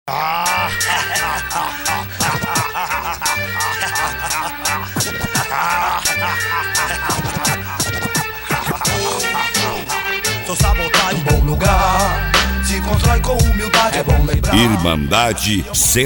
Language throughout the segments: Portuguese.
Sou sabotagem, bom lugar. Se constrói com humildade, é bom lembrar. Irmandade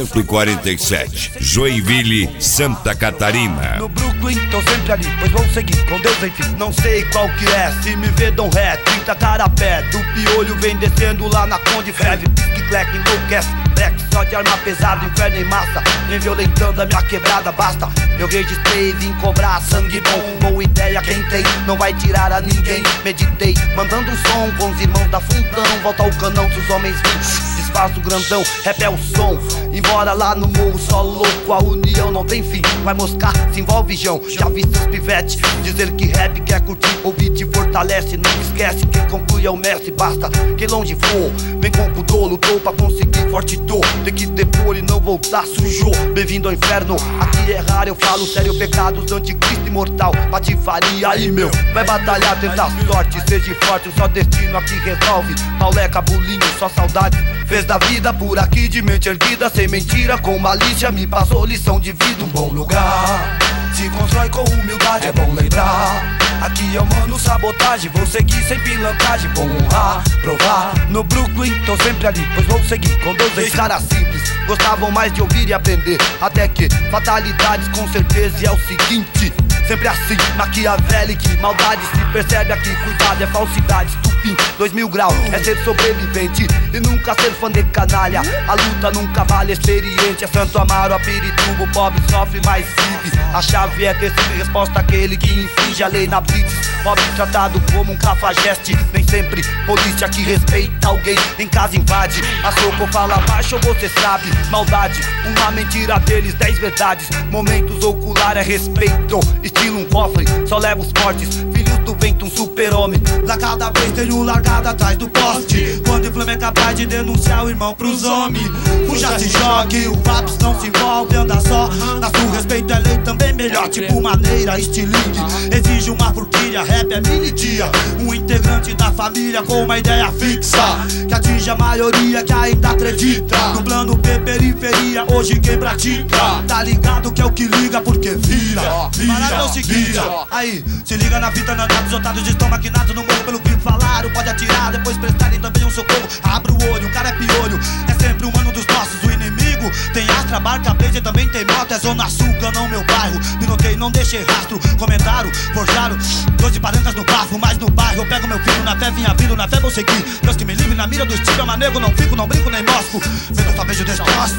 147, Joinville, Santa Catarina. No Brooklyn, tô sempre ali, pois vou seguir com Deus, enfim. Não sei qual que é, se me vê dão ré, 30 carapé. Do piolho vem descendo lá na Conde Ferve. Pisque, cleque, enlouquece, black, só de arma pesada, inferno em massa. Vem violentando a minha quebrada, basta. Eu registrei, vim cobrar sangue bom. Boa ideia, quem tem, não vai tirar a ninguém. Meditei, mandando um som com os irmãos da Fundão. Volta ao canão, se os homens vêm, desfaço grandão, rap é o som. Embora lá no morro, só louco, a união não tem fim. Vai moscar, se envolve Jão. Já vi seus pivete dizer que rap quer curtir, ouvir te fortalece. Não esquece, quem conclui é o mestre. Basta que longe for, vem com pudor, lutou pra conseguir forte dor. Tem que depor e não voltar, sujou. Bem-vindo ao inferno, aqui é raro, eu falo sério. Pecados do anticristo imortal, patifaria aí meu. Vai batalhar, tentar sorte, seja forte, só destino aqui resolve. Pauleca, bulinho, só saudade. Fez da vida por aqui de mente erguida, sem mentira, com malícia, me passou lição de vida. Um bom lugar, se constrói com humildade, é bom lembrar. Aqui eu mando sabotagem, vou seguir sem pilantragem. Vou honrar, provar, no Brooklyn tô sempre ali, pois vou seguir com Deus. Esses caras simples, gostavam mais de ouvir e aprender. Até que, fatalidades com certeza, e é o seguinte, sempre assim, maquiavélico, maldade se percebe aqui. Cuidado, é falsidade, estupim, 2000 graus, é ser sobrevivente e nunca ser fã de canalha. A luta nunca vale experiente, é Santo Amaro, a Pirituba, o pobre sofre, mas vive. A chave é ter sempre resposta àquele que infringe a lei na blitz. Pobre tratado como um cafajeste, nem sempre polícia que respeita alguém em casa invade. A soco fala baixo, você sabe, maldade, uma mentira deles, 10 verdades. Momentos ocular é respeito, estilo um cofre, só leva os fortes, filhos do vento, um super-homem. Lá cada vez tem um largado atrás do poste, quando o Flamengo é capaz de denunciar o irmão pros homens. Fuja, se jogue, o Vapos não se envolve, anda só. Na sua respeito é lei também melhor, tipo maneira, estilingue. Exige uma forquilha, rap é mini-dia. Um integrante da família com uma ideia fixa, que atinge a maioria que ainda acredita. No plano P, periferia, hoje quem pratica tá ligado que é o que liga, porque vira. Parada é o seguinte, aí, se liga na fita, não anda, os otários estão maquinados no morro pelo que falaram. Pode atirar, depois prestarem também um socorro. Abre o olho, o cara é piolho, é sempre um mano dos nossos. O inimigo tem Astra, barca, blazer, também tem moto. É Zona Sul, não meu bairro. Pinotei, não deixei rastro, comentaram, forjaram 12 barancas no bafo, mas no bairro eu pego meu filho na fé, vinha vindo, na fé vou seguir. Deus que me livre na mira do estilo, manego, não fico, não brinco nem mosco. Vendo só beijo destroço.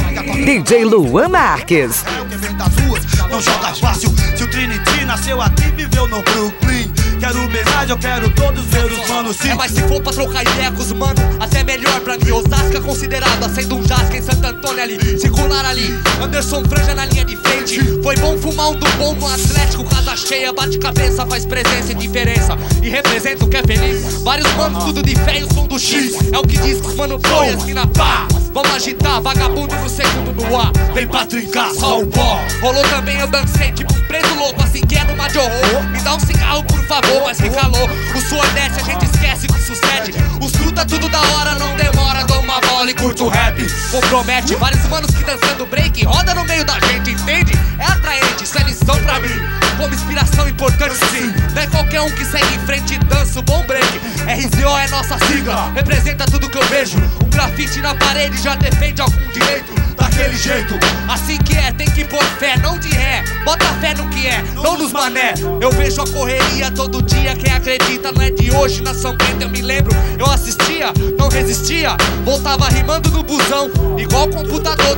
DJ Luan Marques. Quem vem das ruas não joga fácil. Se o Trinity nasceu aqui, viveu no Brooklyn. Quero bem mais, eu quero todos ver os manos sim. É, mas se for pra trocar ideia com os manos, até melhor pra mim. Osasco é considerado sendo um jasca em Santo Antônio ali. Circular ali, Anderson Franja na linha de frente. Foi bom fumar um do bom no Atlético, casa cheia, bate cabeça, faz presença e diferença. E representa o que é feliz. Vários manos, tudo de fé e o som do X. É o que diz que os mano foi assim na pá. Vamos agitar, vagabundo no segundo no ar. Vem pra trincar, só o pó. Rolou também, eu dancei tipo um preso louco, assim que é numa de horror. Me dá um cigarro por favor, mas que calor. O suor desce, a gente esquece o que sucede. Os fruta tudo da hora, não demora. Dou uma bola e curto o rap. Compromete vários manos que dançando break. Roda no meio da gente, entende? É atraente, isso é lição pra mim. Como inspiração importante sim. Não é qualquer um que segue em frente e dança o bom break. RZO é nossa sigla, representa tudo que eu vejo. Um grafite na parede já defende algum direito. Daquele jeito, assim que é, tem que pôr fé, não de ré. Bota fé no que é, não nos mané. Eu vejo a correria todo dia, quem acredita não é de hoje. Na São Bento eu me lembro, eu assistia, não resistia. Voltava rimando no busão, igual computador.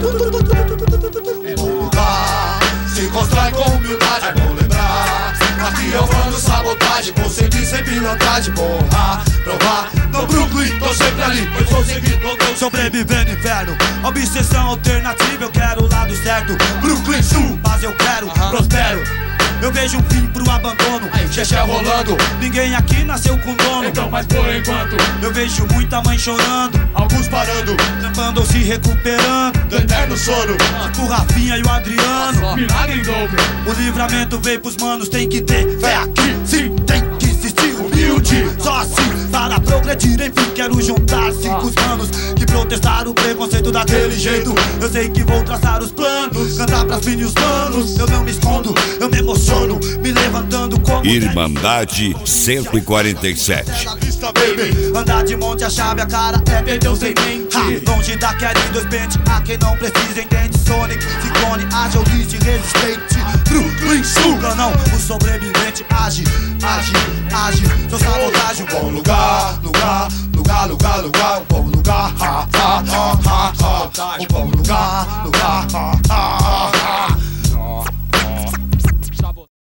Se constrói com humildade, é bom lembrar. Aqui eu mando sabotagem, vou seguir sem pilantragem. Vou honrar, provar, no Brooklyn tô sempre ali, pois vou seguir com Deus. Sobreviver no inferno, obsessão alternativa, eu quero o lado certo. Brooklyn Sul, mas eu quero, prospero. Eu vejo um fim pro abandono, xexé rolando. Ninguém aqui nasceu com dono, então mas por enquanto eu vejo muita mãe chorando, alguns parando, trampando ou se recuperando do eterno sono, tipo o Rafinha e o Adriano. Milagre em dobro, o livramento veio pros manos, tem que ter fé aqui, sim, tem que existir humilde. Só assim para progredir, enfim quero juntar 5 anos que protestaram o preconceito daquele jeito. Eu sei que vou traçar os planos, cantar pras mini os manos. Eu não me escondo, eu me emociono, me levantando como Irmandade 147. baby. Andar de monte, a chave, a cara é perdeu sem mente. Longe da queda em 2 pentes, a quem não precisa entende. Sonic, Ciclone, agilista resistente. Brooklyn, suga não, o sobrevivente age, age, age. Seu sabotagem, um bom lugar, lugar, lugar, lugar, lugar, um bom lugar.